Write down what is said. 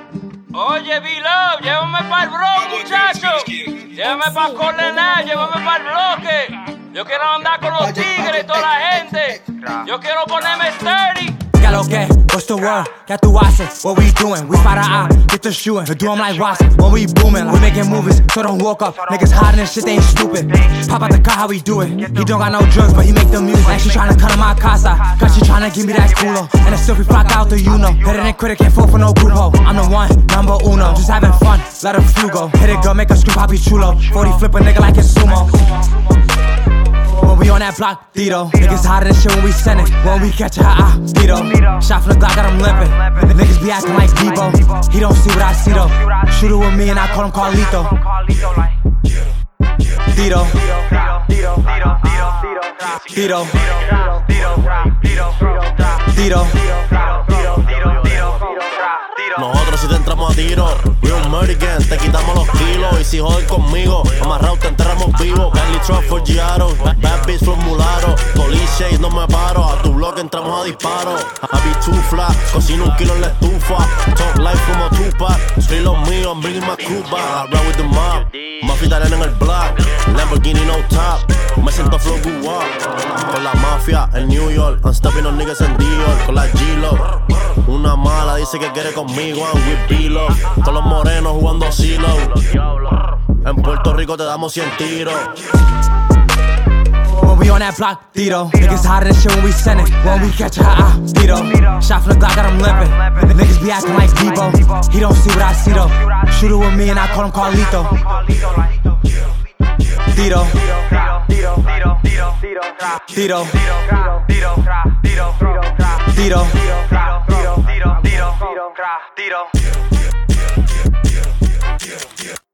Oye, B-Love, llévame para el Bronx, muchacho. Llévame para Colenal, llévame para el bloque. Yo quiero andar con los tigres y toda la gente. Yo quiero ponerme sturdy. ¿Qué lo que? What's the word? ¿Qué tú haces? What we doing? We fight our eye, get to shooting. We do 'em like Ross when we booming. We making movies, so don't walk up. Niggas hiding and shit, they ain't stupid. Pop out the car, how we do it. He don't got no drugs, but he make the music. And she tryna cut in my casa, cause she tryna give me that culo. And the stuff we flock out the you know. Better than critic, can't fall for no grupo. I'm the one, number uno. Just having fun, let a few go. Hit it, girl, make her scream, poppy chulo. 40 flip a nigga like it's sumo. When we on that block, Tito. Niggas hotter than shit when we send it. When we catch a Tito. Shot from the Glock, got him limping. The niggas be acting like Debo. He don't see what I see though. Shoot it with me and I call him Carlito. Tito. Tito. Tito. Nosotros si te entramos a tiro, Real American, te quitamos los kilos. Y si jodes conmigo, amarrado te enterramos vivo. Bentley truck for Giaro, bad bitch from Mularo. Police no me paro, a tu bloque entramos a disparo. I be too flat, cocino 1 kilo en la estufa. Talk life como Tupac, soy los míos, I'm bringing my crew back. I ride with the mob, mafia italiana en el black. Lamborghini no top, me siento flow guap. Con la mafia en New York, I'm stepping on niggas en Dior. Con la G-Lo, una mala dice que quiere conmigo, I'm with B-Lo. Con los morenos jugando silo. En Puerto Rico te damos 100 tiros. When we on that block, Tito. Niggas hotter than shit when we send it. When we catch a Tito. Shot from the Glock, got him limping. The niggas be acting like Debo. He don't see what I see though. Shoot it with me and I call him Carlito. Tito. Tito. Tito.